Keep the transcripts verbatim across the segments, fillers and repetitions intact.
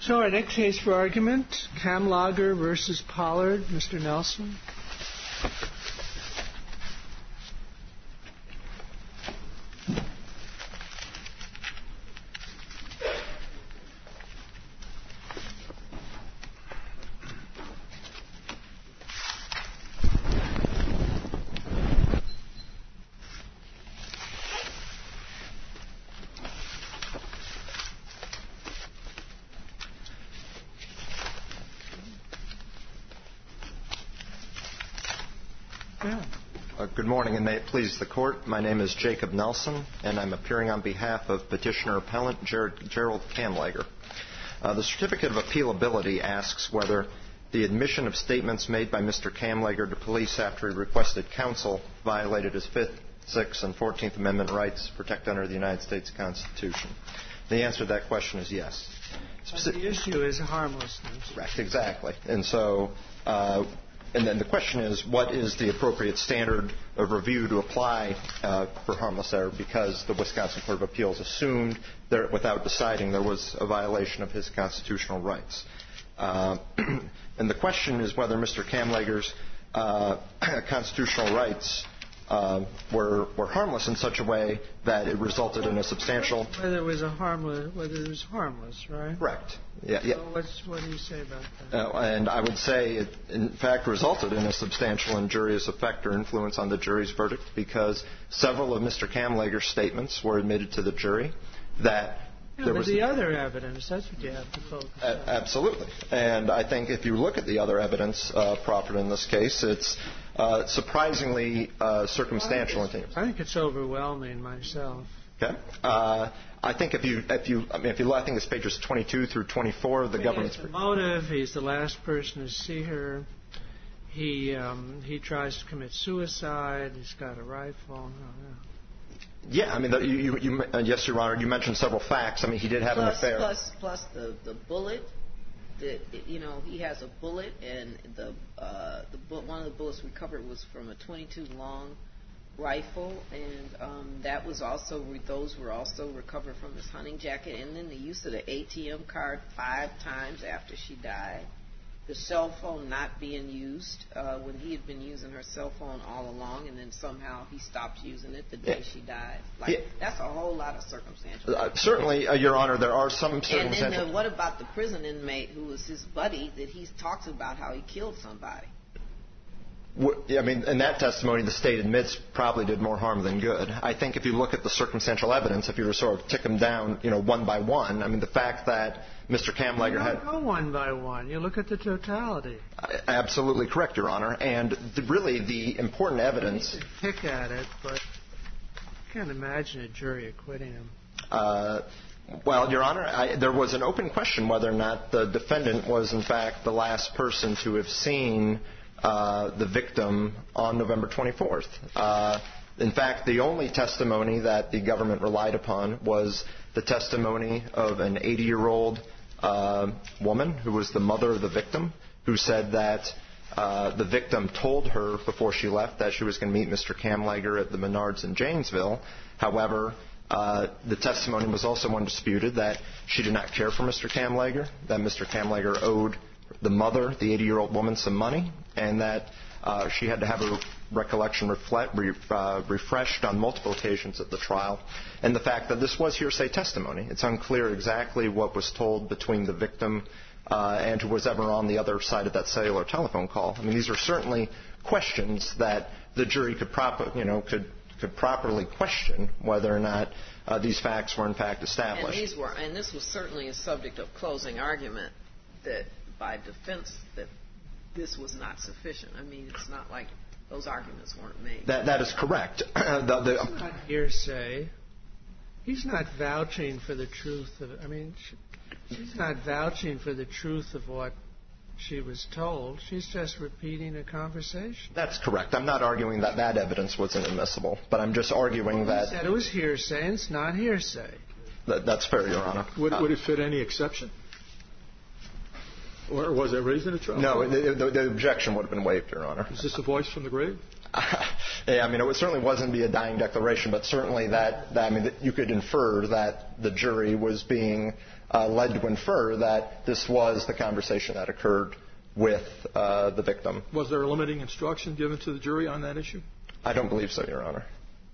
So our next case for argument, Kamlager versus Pollard. Mister Nelson. Good morning, and may it please the Court. My name is Jacob Nelson, and I'm appearing on behalf of Petitioner-Appellant Ger- Gerald Kamlager. Uh, the Certificate of Appealability asks whether the admission of statements made by Mister Kamlager to police after he requested counsel violated his Fifth, Sixth, and Fourteenth Amendment rights protected under the United States Constitution. The answer to that question is yes. Speci- the issue is harmlessness. Correct, exactly. And so... Uh, And then the question is, what is the appropriate standard of review to apply uh, for harmless error, because the Wisconsin Court of Appeals assumed that without deciding there was a violation of his constitutional rights. Uh, and the question is whether Mister Kamlager's uh, constitutional rights uh, were, were harmless in such a way that it resulted in a substantial... Whether it was a harmless, whether it was harmless, right? Correct. Yeah, yeah. So what's, what do you say about that? Uh, and I would say it, in fact, resulted in a substantial injurious effect or influence on the jury's verdict, because several of Mister Kamlager's statements were admitted to the jury that yeah, there but was... the other evidence, that's what you have to focus uh, on. Absolutely. And I think if you look at the other evidence uh, proffered in this case, it's uh, surprisingly uh, circumstantial. I think, I think it's overwhelming myself. Okay. Uh, I think if you, if you, I mean, if you, I think it's pages twenty-two through twenty-four of the he government's. Has the motive. He's the last person to see her. He um, he tries to commit suicide. He's got a rifle. Oh, yeah. yeah, I mean, the, you, you, uh, yes, Your Honor. You mentioned several facts. I mean, he did have plus, an affair. Plus, plus the the bullet. The, you know, he has a bullet, and the uh, the bu- one of the bullets recovered was from a twenty-two long rifle, and um, that was also those were also recovered from his hunting jacket, and then the use of the A T M card five times after she died, the cell phone not being used uh, when he had been using her cell phone all along, and then somehow he stopped using it the day yeah. she died. Like yeah. That's a whole lot of circumstantial. Uh, certainly, uh, Your Honor, there are some circumstantial. And then the, what about the prison inmate who was his buddy that he talks about how he killed somebody? I mean, in that testimony, the state admits probably did more harm than good. I think if you look at the circumstantial evidence, if you were to sort of tick them down, you know, one by one, I mean, the fact that Mister Kamlager you had... You don't go one by one. You look at the totality. Absolutely correct, Your Honor. And the, really, the important evidence... You could pick at it, but I can't imagine a jury acquitting him. Uh... Well, Your Honor, I, there was an open question whether or not the defendant was, in fact, the last person to have seen... Uh, the victim on November twenty-fourth. Uh, in fact, the only testimony that the government relied upon was the testimony of an eighty-year-old uh, woman who was the mother of the victim, who said that uh, the victim told her before she left that she was going to meet Mister Kamlager at the Menards in Janesville. However, uh, the testimony was also undisputed that she did not care for Mister Kamlager, that Mister Kamlager owed the mother, the eighty-year-old woman, some money, and that uh, she had to have her recollection reflect, re, uh, refreshed on multiple occasions at the trial, and the fact that this was hearsay testimony. It's unclear exactly what was told between the victim uh, and who was ever on the other side of that cellular telephone call. I mean, these are certainly questions that the jury could, proper, you know, could, could properly question whether or not uh, these facts were in fact established. And these were, and this was certainly a subject of closing argument that by defense that this was not sufficient. I mean, it's not like those arguments weren't made. That that is correct. the, the, it's not hearsay. He's not vouching for the truth of. I mean, she, she's not vouching for the truth of what she was told. She's just repeating a conversation. That's correct. I'm not arguing that that evidence was inadmissible, but I'm just arguing well, that. You said it was hearsay, and it's not hearsay. That, that's fair, Your Honor. Would, uh, would it fit any exception? Or was it raised in a trial? No, the, the, the objection would have been waived, Your Honor. Is this a voice from the grave? Yeah, I mean, it certainly wasn't be a dying declaration, but certainly that, that I mean, that you could infer that the jury was being uh, led to infer that this was the conversation that occurred with uh, the victim. Was there a limiting instruction given to the jury on that issue? I don't believe so, Your Honor.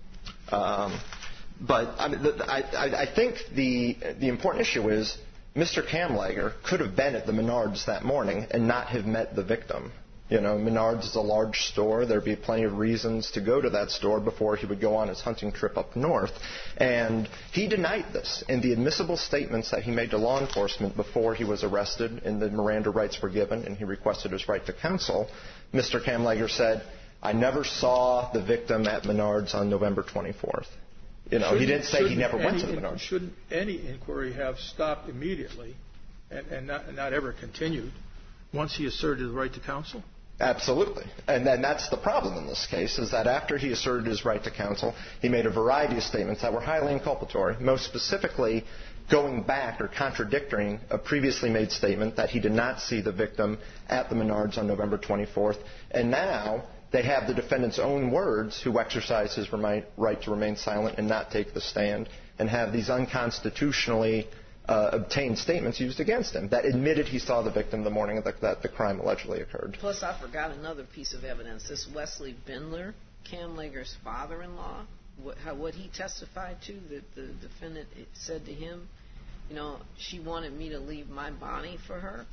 Um, but I, mean, the, I, I think the the important issue is Mister Kamlager could have been at the Menards that morning and not have met the victim. You know, Menards is a large store. There'd be plenty of reasons to go to that store before he would go on his hunting trip up north. And he denied this. In the admissible statements that he made to law enforcement before he was arrested and the Miranda rights were given and he requested his right to counsel, Mister Kamlager said, I never saw the victim at Menards on November twenty-fourth. You know, shouldn't, he didn't say he never went to the Menards. Shouldn't any inquiry have stopped immediately and, and not, not ever continued once he asserted the right to counsel? Absolutely. And then that's the problem in this case, is that after he asserted his right to counsel, he made a variety of statements that were highly inculpatory, most specifically going back or contradicting a previously made statement that he did not see the victim at the Menards on November twenty-fourth. And now they have the defendant's own words, who exercised his right to remain silent and not take the stand, and have these unconstitutionally Uh, obtained statements used against him that admitted he saw the victim the morning the, that the crime allegedly occurred. Plus, I forgot another piece of evidence. This Wesley Bendler, Kamlager's father-in-law, what, how, what he testified to, that the defendant said to him, you know, she wanted me to leave my Bonnie for her.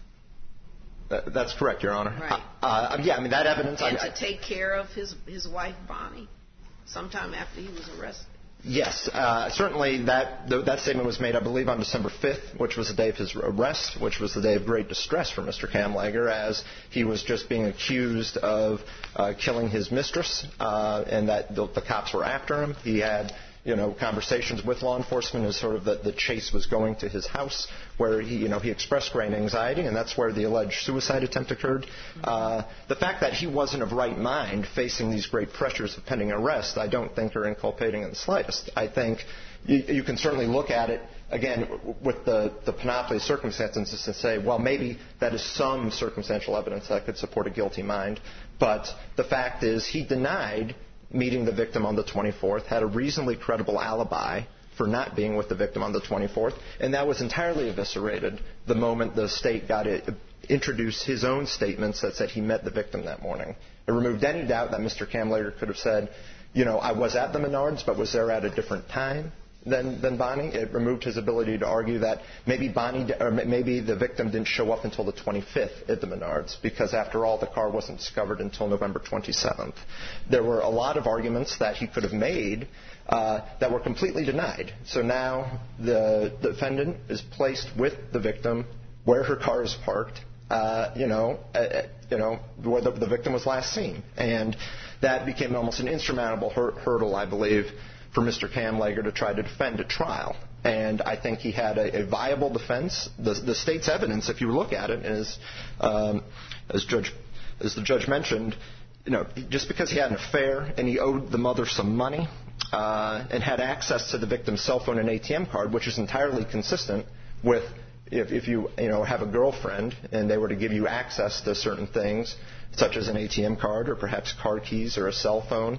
That, that's correct, Your Honor. Right. Uh, uh, yeah, I mean, that evidence... And I, to take care of his, his wife, Bonnie, sometime after he was arrested. Yes, uh, certainly that that statement was made, I believe, on December fifth, which was the day of his arrest, which was the day of great distress for Mister Kamlager, as he was just being accused of uh, killing his mistress, uh, and that the, the cops were after him. He had, you know, conversations with law enforcement as sort of the, the chase was going to his house, where he, you know, he expressed great anxiety, and that's where the alleged suicide attempt occurred. Uh, the fact that he wasn't of right mind facing these great pressures of pending arrest, I don't think are inculpating in the slightest. I think you, you can certainly look at it, again, with the, the panoply of circumstances to say, well, maybe that is some circumstantial evidence that could support a guilty mind. But the fact is he denied meeting the victim on the twenty-fourth, had a reasonably credible alibi for not being with the victim on the twenty-fourth, and that was entirely eviscerated the moment the state got it, introduced his own statements that said he met the victim that morning. It removed any doubt that Mister Kamlager could have said, you know, I was at the Menards, but was there at a different time than, than Bonnie. It removed his ability to argue that maybe Bonnie, or maybe the victim didn't show up until the twenty-fifth at the Menards, because after all, the car wasn't discovered until November twenty-seventh. There were a lot of arguments that he could have made uh, that were completely denied. So now the defendant is placed with the victim where her car is parked, uh, you know, uh, you know, where the, the victim was last seen, and that became almost an insurmountable hur- hurdle, I believe, for Mister Kamlager to try to defend at trial. And I think he had a, a viable defense. The, the state's evidence, if you look at it, is, um, as, Judge, as the judge mentioned, you know, just because he had an affair and he owed the mother some money uh, and had access to the victim's cell phone and A T M card, which is entirely consistent with if, if you, you know, have a girlfriend and they were to give you access to certain things, such as an A T M card or perhaps car keys or a cell phone.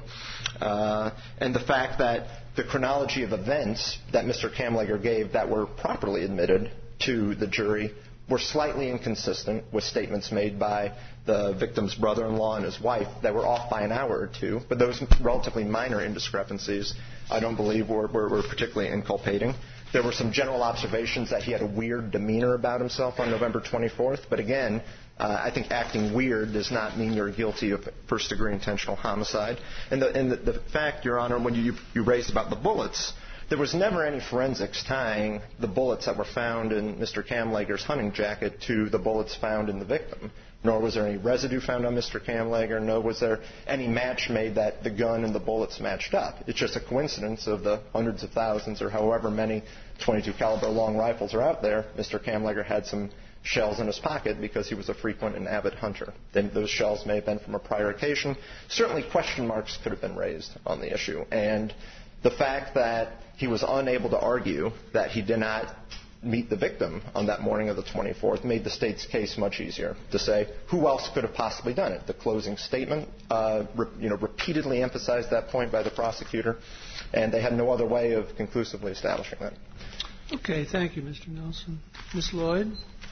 Uh, and the fact that the chronology of events that Mister Kamlager gave that were properly admitted to the jury were slightly inconsistent with statements made by the victim's brother-in-law and his wife that were off by an hour or two. But those relatively minor indiscrepancies, I don't believe, were, were, were particularly inculpating. There were some general observations that he had a weird demeanor about himself on November twenty-fourth. But again, uh, I think acting weird does not mean you're guilty of first-degree intentional homicide. And the, and the, the fact, Your Honor, when you, you raised about the bullets, there was never any forensics tying the bullets that were found in Mister Kamlager's hunting jacket to the bullets found in the victim. Nor was there any residue found on Mister Kamlager, nor was there any match made that the gun and the bullets matched up. It's just a coincidence of the hundreds of thousands or however many twenty-two caliber long rifles are out there. Mister Kamlager had some shells in his pocket because he was a frequent and avid hunter. Then those shells may have been from a prior occasion. Certainly question marks could have been raised on the issue. And the fact that he was unable to argue that he did not meet the victim on that morning of the twenty-fourth made the state's case much easier to say who else could have possibly done it. The closing statement uh, re- you know, repeatedly emphasized that point by the prosecutor, and they had no other way of conclusively establishing that. Okay, thank you, Mister Nelson. Miz Lloyd?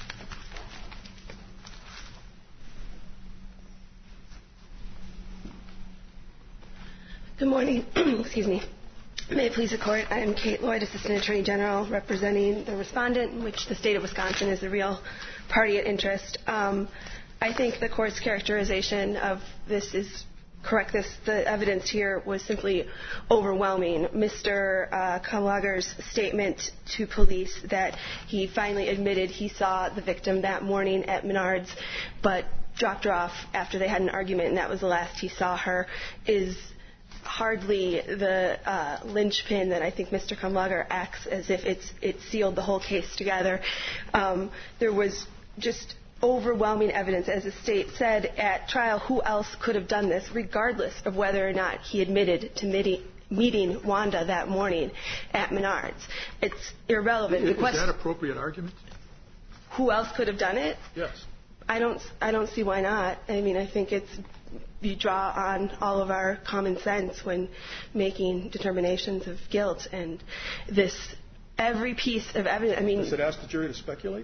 Good morning. Excuse me. May it please the Court, I am Kate Lloyd, Assistant Attorney General, representing the respondent, in which the state of Wisconsin is the real party at interest. Um, I think the Court's characterization of this is correct. This, the evidence here was simply overwhelming. Mister Uh, Kamlager's statement to police that he finally admitted he saw the victim that morning at Menards, but dropped her off after they had an argument, and that was the last he saw her, is hardly the uh, linchpin that I think Mister Kamlager acts as if it's it sealed the whole case together. Um, there was just overwhelming evidence, as the state said at trial, who else could have done this, regardless of whether or not he admitted to meeting, meeting Wanda that morning at Menards. It's irrelevant. Is, the question, is that appropriate argument? Who else could have done it? Yes. I don't. I don't see why not. I mean, I think it's. You draw on all of our common sense when making determinations of guilt, and this every piece of evidence. I mean, does it ask the jury to speculate?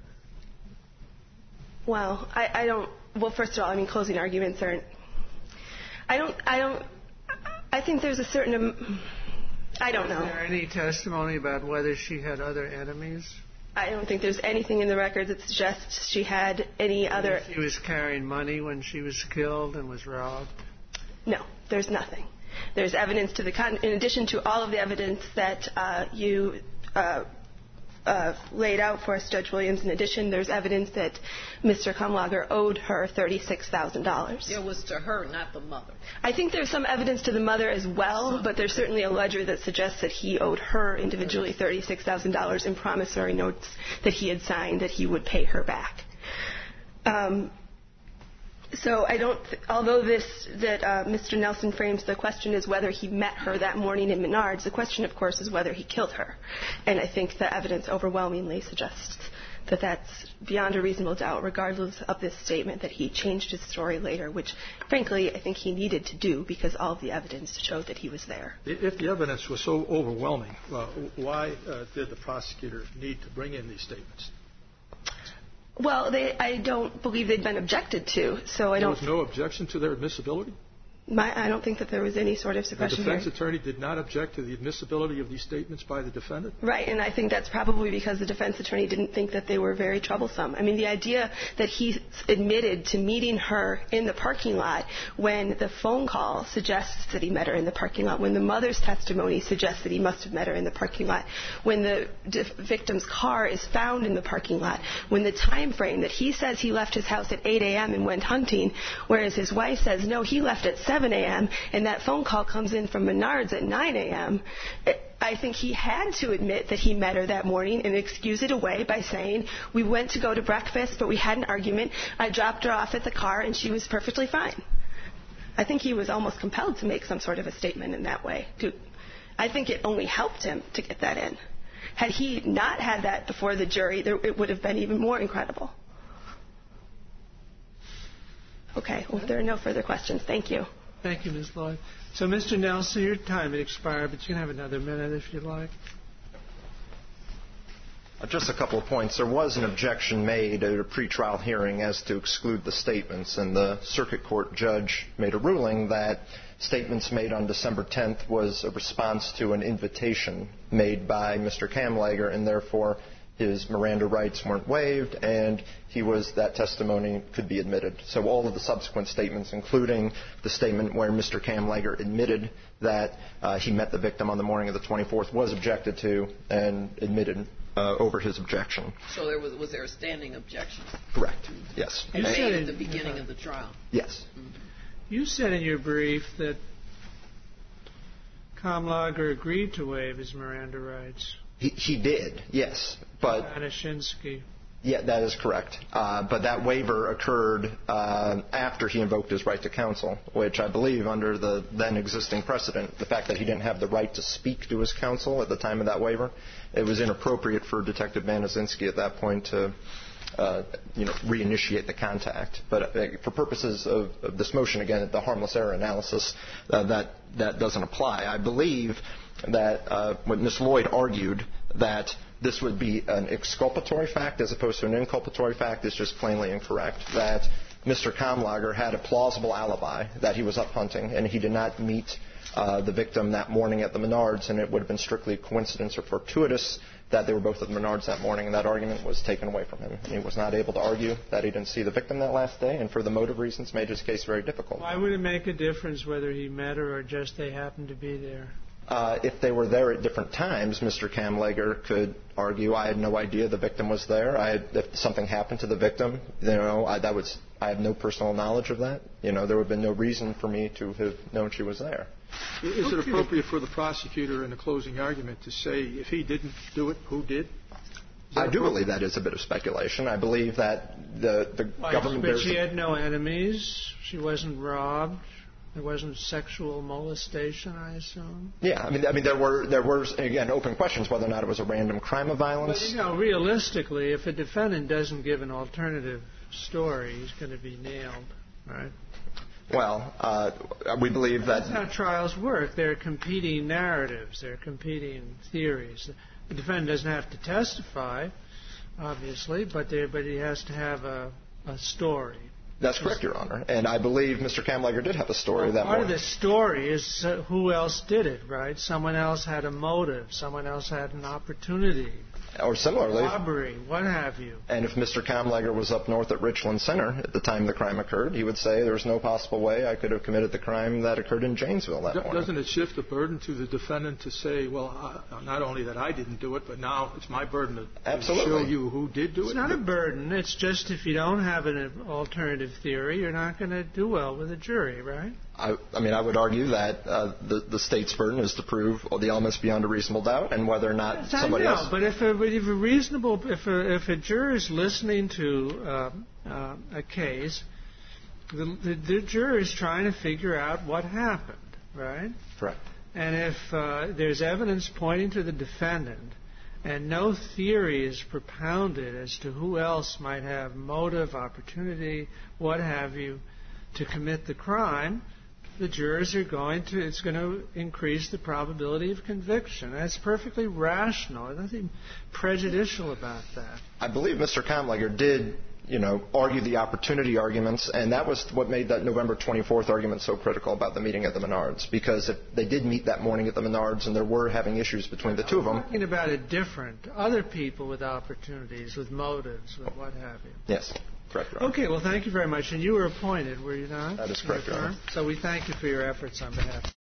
Well, I, I don't. Well, first of all, I mean, closing arguments aren't. I don't. I don't. I think there's a certain. I don't know. Is there any testimony about whether she had other enemies? I don't think there's anything in the record that suggests she had any other. If she was carrying money when she was killed and was robbed? No, there's nothing. There's evidence to the con- in addition to all of the evidence that uh, you uh, uh, laid out for us, Judge Williams. In addition, there's evidence that Mister Kamlager owed her thirty-six thousand dollars. It was to her, not the mother. I think there's some evidence to the mother as well, but there's certainly a ledger that suggests that he owed her individually thirty-six thousand dollars in promissory notes that he had signed that he would pay her back. Um, so I don't, th- although this, that uh, Mister Nelson frames the question as whether he met her that morning in Menards, the question, of course, is whether he killed her. And I think the evidence overwhelmingly suggests that that's beyond a reasonable doubt, regardless of this statement that he changed his story later, which, frankly, I think he needed to do because all of the evidence showed that he was there. If the evidence was so overwhelming, uh, why uh, did the prosecutor need to bring in these statements? Well, they, I don't believe they'd been objected to, so I there don't... There was no objection to their admissibility? My, I don't think that there was any sort of suppression. The defense here. attorney did not object to the admissibility of these statements by the defendant? Right, and I think that's probably because the defense attorney didn't think that they were very troublesome. I mean, the idea that he admitted to meeting her in the parking lot when the phone call suggests that he met her in the parking lot, when the mother's testimony suggests that he must have met her in the parking lot, when the dif- victim's car is found in the parking lot, when the time frame that he says he left his house at eight a.m. and went hunting, whereas his wife says, no, he left at seven a.m., and that phone call comes in from Menards at nine a.m., I think he had to admit that he met her that morning and excuse it away by saying, we went to go to breakfast, but we had an argument. I dropped her off at the car, and she was perfectly fine. I think he was almost compelled to make some sort of a statement in that way. I think it only helped him to get that in. Had he not had that before the jury, there, it would have been even more incredible. Okay, well, if there are no further questions, thank you. Thank you, Miz Lloyd. So, Mister Nelson, your time had expired, but you can have another minute if you'd like. Just a couple of points. There was an objection made at a pretrial hearing as to exclude the statements, and the circuit court judge made a ruling that statements made on December tenth was a response to an invitation made by Mister Kamlager, and therefore his Miranda rights weren't waived, and he was that testimony could be admitted. So all of the subsequent statements, including the statement where Mister Kamlager admitted that uh, he met the victim on the morning of the twenty-fourth, was objected to and admitted uh, over his objection. So there was was there a standing objection? Correct. Yes. You You made said at the it- beginning uh, of the trial. Yes. Mm-hmm. You said in your brief that Kamlager agreed to waive his Miranda rights. He, he did, yes. But Anashinsky. Yeah, that is correct. Uh, but that waiver occurred uh, after he invoked his right to counsel, which I believe under the then existing precedent, the fact that he didn't have the right to speak to his counsel at the time of that waiver, it was inappropriate for Detective Banazinski at that point to uh, you know, reinitiate the contact. But uh, for purposes of, of this motion, again, the harmless error analysis, uh, that, that doesn't apply. I believe that uh, when Miz Lloyd argued that this would be an exculpatory fact as opposed to an inculpatory fact is just plainly incorrect. That Mister Kamlager had a plausible alibi that he was up hunting and he did not meet uh, the victim that morning at the Menards, and it would have been strictly coincidence or fortuitous that they were both at the Menards that morning, and that argument was taken away from him. And he was not able to argue that he didn't see the victim that last day, and for the motive reasons made his case very difficult. Why would it make a difference whether he met her or just they happened to be there? Uh, if they were there at different times, Mister Kamlager could argue, I had no idea the victim was there. I had, if something happened to the victim, you know, I, that was, I have no personal knowledge of that. You know, there would have been no reason for me to have known she was there. Is it appropriate for the prosecutor in the closing argument to say if he didn't do it, who did? I do believe that is a bit of speculation. I believe that the, the Why, government... But she had no enemies. She wasn't robbed. There wasn't sexual molestation, I assume. Yeah, I mean, I mean, there were there were again open questions whether or not it was a random crime of violence. But you know, realistically, if a defendant doesn't give an alternative story, he's going to be nailed, right? Well, uh, we believe that that's how trials work. They're competing narratives. They're competing theories. The defendant doesn't have to testify, obviously, but there, but he has to have a, a story. That's correct, Your Honor. And I believe Mister Kamlager did have a story well, that part morning. Part of the story is uh, who else did it, right? Someone else had a motive. Someone else had an opportunity. Or similarly. Robbery, what have you. And if Mister Kamlager was up north at Richland Center at the time the crime occurred, he would say there's no possible way I could have committed the crime that occurred in Janesville that D- morning. Doesn't it shift the burden to the defendant to say, well, uh, not only that I didn't do it, but now it's my burden to, to show you who did do it's it? It's not a burden. It's just if you don't have an alternative theory, you're not going to do well with a jury, right? I, I mean, I would argue that uh, the, the state's burden is to prove all the elements beyond a reasonable doubt, and whether or not yes, somebody I know, else. But if a, if a reasonable, if a, if a juror is listening to uh, uh, a case, the, the, the juror is trying to figure out what happened, right? Correct. And if uh, there's evidence pointing to the defendant, and no theory is propounded as to who else might have motive, opportunity, what have you, to commit the crime, the jurors are going to, it's going to increase the probability of conviction. That's perfectly rational. There's nothing prejudicial about that. I believe Mister Kamlager did, you know, argue the opportunity arguments, and that was what made that November twenty-fourth argument so critical about the meeting at the Menards, because if they did meet that morning at the Menards and there were having issues between the two of them. I'm talking about it different. Other people with opportunities, with motives, with what have you. Yes. Correct, Your Honor. Okay, well, thank you very much. And you were appointed, were you not? That is correct, Your Honor. So we thank you for your efforts on behalf